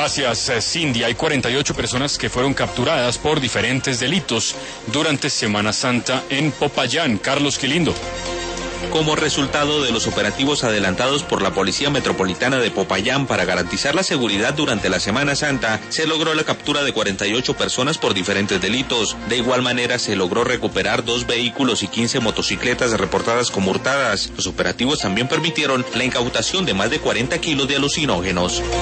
Gracias, Cindy. Hay 48 personas que fueron capturadas por diferentes delitos durante Semana Santa en Popayán. Carlos Quilindo. Como resultado de los operativos adelantados por la Policía Metropolitana de Popayán para garantizar la seguridad durante la Semana Santa, se logró la captura de 48 personas por diferentes delitos. De igual manera, se logró recuperar 2 vehículos y 15 motocicletas reportadas como hurtadas. Los operativos también permitieron la incautación de más de 40 kilos de alucinógenos.